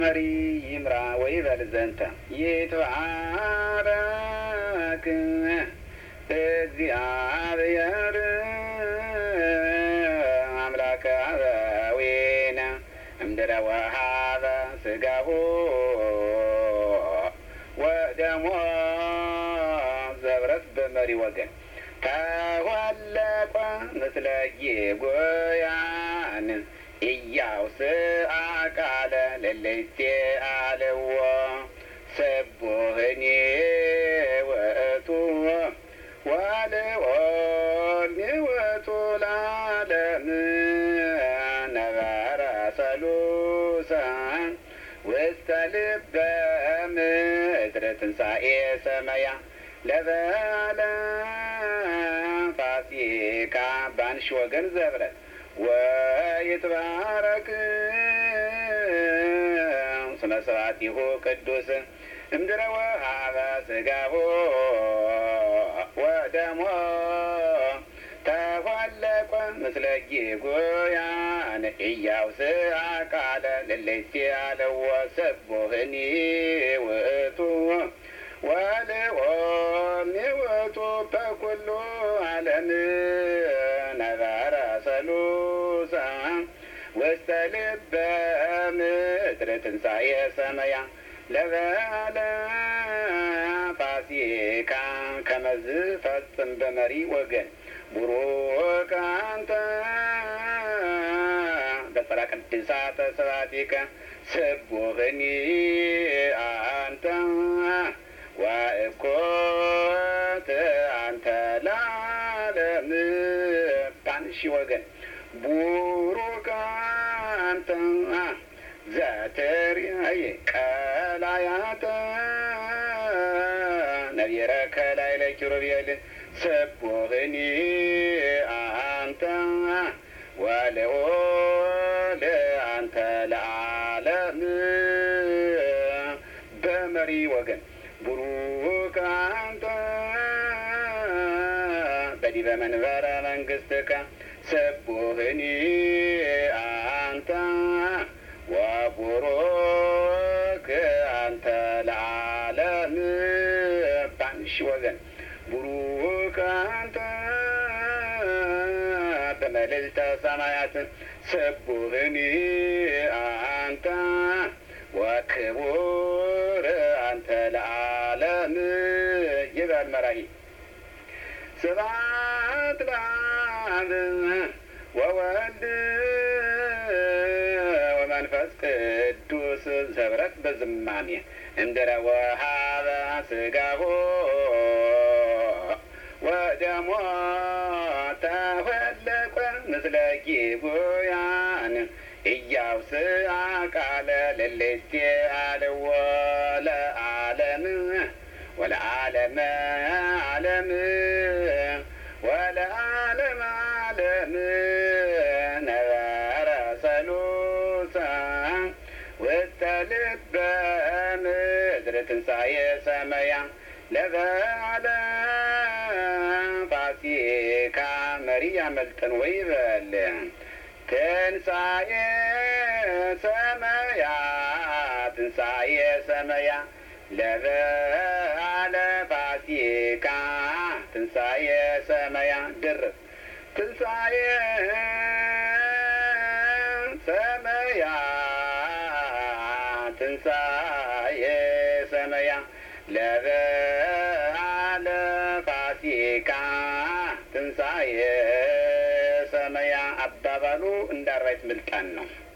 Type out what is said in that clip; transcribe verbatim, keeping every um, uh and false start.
መሪ ይምራ ወይበል ዘንተ ይትባረክ እግዚአብሔር አምላከ አበዊነ እምድረ ወሀበ ሥጋሁ ወደሞ ዘብረት በመሪ ወገን ተወለቀ ምስለ ጌጎያን ኢያውስአ ቃለ ለለይቴ አለዎ ሰቦህኒ ወእቱ ወልኦኒ ወቱ ለዓለም ነበረ ሰሉሰ ውስተ ልበ ምድር ትንሣኤ ሰመያ ለበለ ፋሲካ ባንሽ ወገን ዘብረት ወይትባረክ ስመ ስብሐቲሁ ቅዱስ እምድረ ወሀበ ሥጋሁ ወደሞ ተወለቀ ምስለ ጌጎያን ኢያውስአ ቃለ ለለይቴ አለዎ ሰቦህኒ ውእቱ ወልኦኒ ውእቱ በኩሉ ዓለም ነበረ ሰሉሰ ውስተ ልበ ምድር ትንሣኤ ሰመያ ለበለ ፋሲካ ከመዝ ፈጽም በመሪ ወገን ቡሩክ አንተ በጸራ ቅድሳተ ስብሐቲከ ስቡህኒ አንተ ወእኮት አንተ ለዓለም ባንሺ ወገን ቡሩክ አንተ ዘትርአይ ቀላያተ ነቢረ ከላይ ለኪሩቤል ሰቦህኒ አንተ ወልኦል አንተ ለዓለም በመሪ ወገን ቡሩክ አንተ በዲበ መንበረ መንግሥትከ ሰቦህኒ አንተ ወቡሩክ አንተ ለዓለም ባንሺ ወገን ቡሩክ አንተ በመልዕልተ ሰማያት ሰቦህኒ አንተ ወክቡር አንተ ለዓለም ይበል መራሂ ስብሐት ለአብ ወወልድ ወመንፈስ ቅዱስ ዘብረት በዝማሜ እምድረ ወሀበ ሥጋሁ ወደሞ ተወለቀ ምስለ ጌጎያን ኢያውስአ ቃለ ለለይቴ አለዎ ለዓለም ወለዓለመ ዓለም ወለዓለመ ዓለም ነበረ ሰሉሰ ውስተ ልበ ምድር ትንሣኤ ሰመያ ለበለ ፋሲካ መሪ ያመልጠን ወይበል ትንሣኤ ሰመያ ትንሣኤ ሰመያ ለበለ ፋሲካ ትንሣኤ ሰመያ ድርብ ትንሣኤ ሰመያ ትንሣኤ ሰመያ ለበለ ፋሲካ ትንሣኤ ሰመያ አባባሉ እንዳራይት ምልጣን ነው።